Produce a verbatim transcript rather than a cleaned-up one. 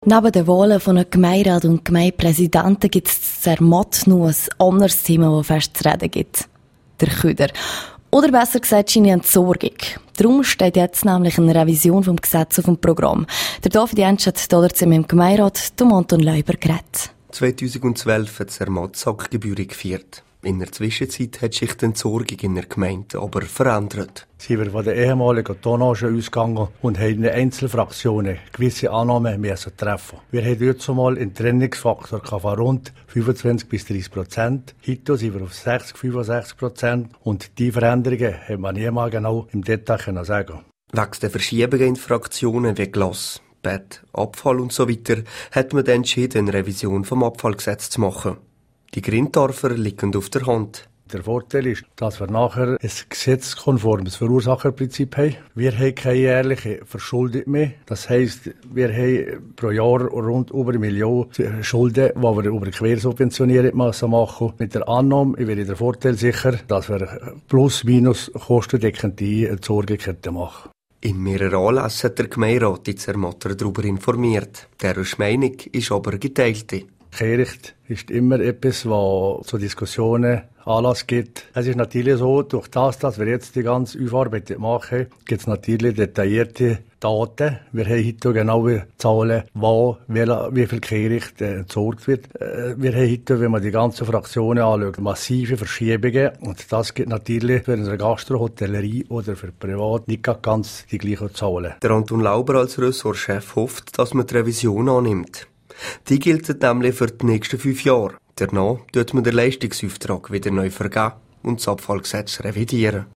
Neben den Wahlen von einem Gemeinderat und Gemeindepräsidenten gibt es in Zermatt noch ein anderes Thema, das fest zu reden gibt. Der Köder. Oder besser gesagt, seine Entsorgung. Darum steht jetzt nämlich eine Revision vom Gesetz auf dem Programm. Der David Jentsch hat dazu mit dem Gemeinderat, dem Anton Leuber, geredet. zweitausendzwölf hat Zermatt Sackgebühren gefeiert. In der Zwischenzeit hat sich die Entsorgung in der Gemeinde aber verändert. Sie sind von den ehemaligen Tonnage ausgegangen und haben in den Einzelfraktionen gewisse Annahmen müssen treffen. Wir haben dort zumal einen Trennungsfaktor von rund fünfundzwanzig bis dreißig Prozent. Heute sind wir auf sechzig, fünfundsechzig Prozent und die Veränderungen hat man niemals genau im Detail können sagen. Wegen der Verschiebungen in Fraktionen wie Glas, Bett, Abfall und so weiter hat man dann entschieden, eine Revision vom Abfallgesetz zu machen. Die Grindorfer liegen auf der Hand. Der Vorteil ist, dass wir nachher ein gesetzkonformes Verursacherprinzip haben. Wir haben keine jährliche Verschuldung mehr. Das heisst, wir haben pro Jahr rund über eine Million Schulden, die wir über Quersubventionierung machen. Mit der Annahme wäre der Vorteil sicher, dass wir plus minus kostendeckend die Entsorgung machen. In mehreren Anlässen hat der Gemeinderat in Zermatt darüber informiert. Deren Meinung ist aber geteilte. Kehricht ist immer etwas, was zu Diskussionen Anlass gibt. Es ist natürlich so, durch das, dass wir jetzt die ganze Aufarbeitung machen, gibt es natürlich detaillierte Daten. Wir haben heute genaue Zahlen, wo, wie viel Kehricht entsorgt wird. Wir haben heute, wenn man die ganzen Fraktionen anschaut, massive Verschiebungen. Und das gibt natürlich für eine Gastro-, Hotellerie oder für Privat nicht ganz die gleichen Zahlen. Der Anton Lauber als Ressortchef hofft, dass man die Revision annimmt. Die gilt nämlich für die nächsten fünf Jahre. Danach wird man den Leistungsauftrag wieder neu vergeben und das Abfallgesetz revidieren.